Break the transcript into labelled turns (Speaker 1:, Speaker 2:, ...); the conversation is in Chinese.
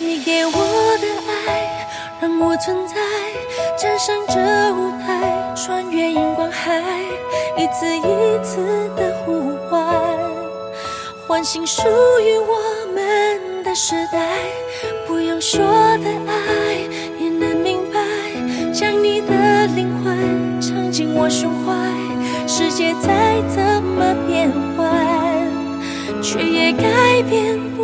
Speaker 1: 你给我的爱，让我存在，站上这舞台，穿越荧光海，一次一次的呼唤，唤醒属于我们的时代。不用说的爱也能明白，将你的灵魂藏进我胸怀。世界再怎么变幻，却也改变不